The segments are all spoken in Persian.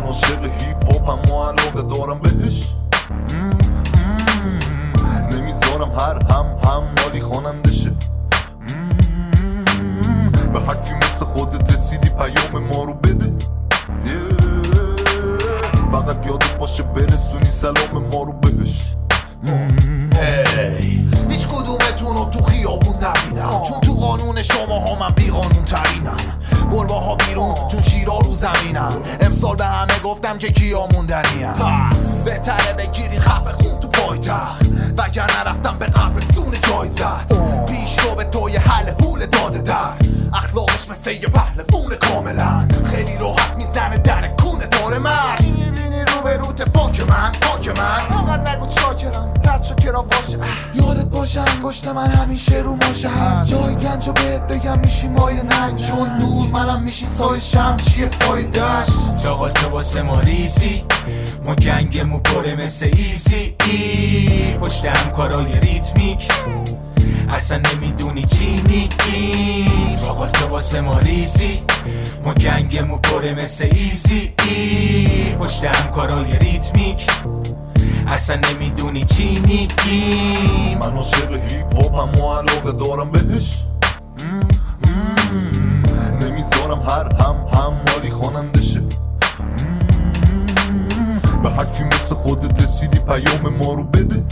من عاشق هیپ هاپم و علاقه دارم بهش. نمیذارم هم مالی خواننده شه. به هر کی مثل خودت رسیدی پیام ما رو بده. فقط یادت باشه برسونی سلام ما رو بهش. هیچ کدومتون رو تو خیابون نبینم، چون تو قانون شما ها من بی قانون ترینم. گربه ها بیرون چون شیرا رو زمینم. امسال به همه گفتم که کیا موندنیم. بهتره بگیری خفه خون تو پایتخت، وگرنه رفتم به قبرستون جایزت. پیش رو به توی حل هول داده درس، اخلاقش مثل یه پهلوون کاملا. خیلی راحت میزنه در کونه داره من. میبینی رو به روت فاک من انقدر نگو چاکرم، رد شو کرا باشه. یادت باشه انگشت من همیشه رو ماشه هست. جای گنج رو بهت بگم میشی مایه ننگ، چون نور منم میشی سای شم. چیه فایدهش؟ چاقال تو واسه ما ریزی، ما گنگمو پره مثل ایزی پشت همکارای ریتمیک اصلا نمیدونی چی میگی. چاقال تو واسه ما ریزی، ما گنگمو پره مثل ایزی پشت همکارای ریتمیک اصلا نمیدونی چی میگی. من عاشق هیپ هاپم و علاقه دارم بهش. نمیذارم هم مالی خواننده شه. به هر کی مثل خودت رسیدی پیام ما رو بده.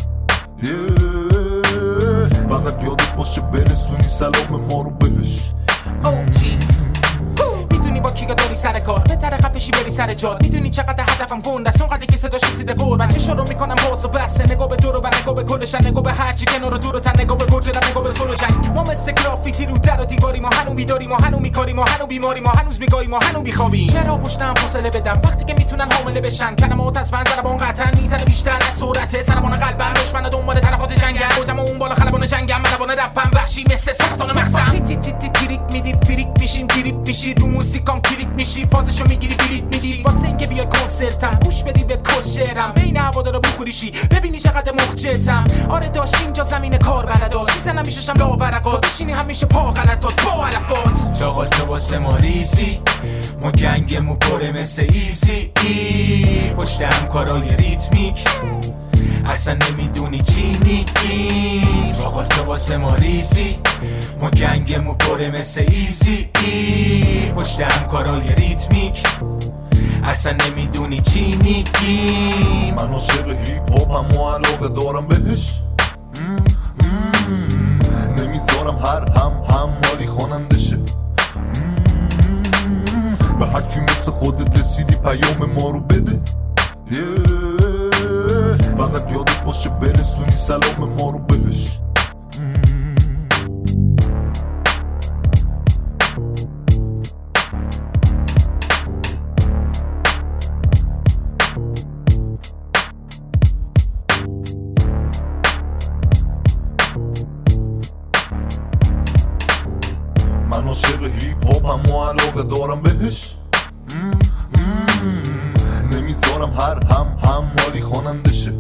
فقط یادت باشه برسونی سلام ما رو بهش. میدونی با کیگا داری سر کار، بهتره خفشی بری سر جاد. میدونی چقدر هدفم گنده، اونقدر که صداش رسیده قربان. چه رو میکنم باز و بسته، نگاه به دور و بر، نگاه به کلشن، نگاه به هرچی کنار و دور و تن، نگاه به برج رد، نگاه به سول و جنگ. ما مثل گرافیتی رو در و دیواری، ما هنو بیداری، ما هنو میکاری، ما هنو بیماری، ما هنوز میگایی، ما هنو بیخوابیم. چرا پشتم فاصله بدم وقتی که میتونن حامله بشن؟ کلمات از من ضربان قطعا میزنه بیشتر از سرعت. ضربان قلبم دشمن دنبال طرفات جنگم، خودم اون بالا خلبان جنگم. ملبان رپم وحشی مثل سرطان مغزم. تی تی تی تریک میدی فریک میشین، تریپ میشی رو موزیکام کلیک میشی، فازشو میگیری بلیت میدی واسه اینکه بیای کنسرتم. گوش بدی به کس شعرم، بین هوادارا بخوریشی ببینی چقدر مخجلتم. آره داشت اینجا زمین کار بلداست، میزنم میششم لاورقات، بشینی همیشه پا غلطات با علفات. چاقال تو واسه ما ریزی، ما گنگمو پره مثل ایزی پشت همکارای ریتمیک اصلا نمیدونی چی میگی. چاقال تو واسه ما ریزی، ما گنگمو پره مثل ایزی پشت همکارای ریتمیک اصلا نمیدونی چی میگی. من عاشق هیپ هاپم و علاقه دارم بهش. نمیذارم هم مالی خواننده شه. به هر کی مثل خودت رسیدی پیام ما رو بده. فقط یادت باشه برسونی سلام ما رو بهش. من عاشق هیپ هاپم و علاقه دارم بهش. نمیذارم هم مالی خواننده شه.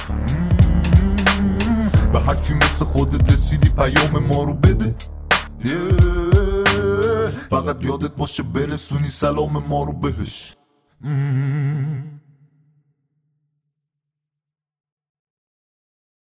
به هر کی مثل خودت رسیدی پیام ما رو بده. فقط یادت باشه برسونی سلام ما رو بهش.